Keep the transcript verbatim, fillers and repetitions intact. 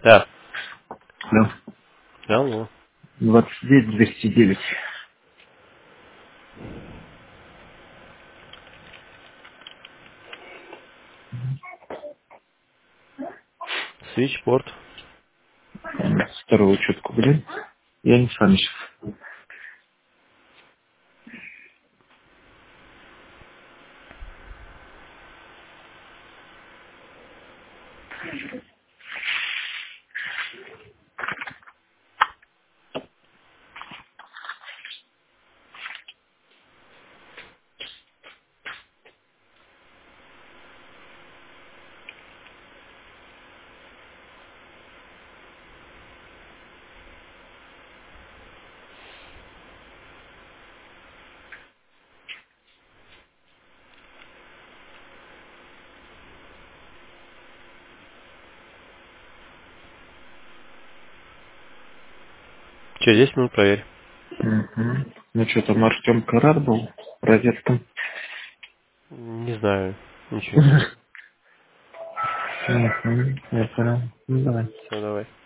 Да. Да. Алло. двадцать девять двести девять. Свитчпорт. Вторую учетку, блин. Я не с вами сейчас. Через десять минут проверь. Угу. Ну что там, Артем Карар был? Розетком. Не знаю. Ничего не слышал. Угу. Я понял. Ну давай. Все, давай.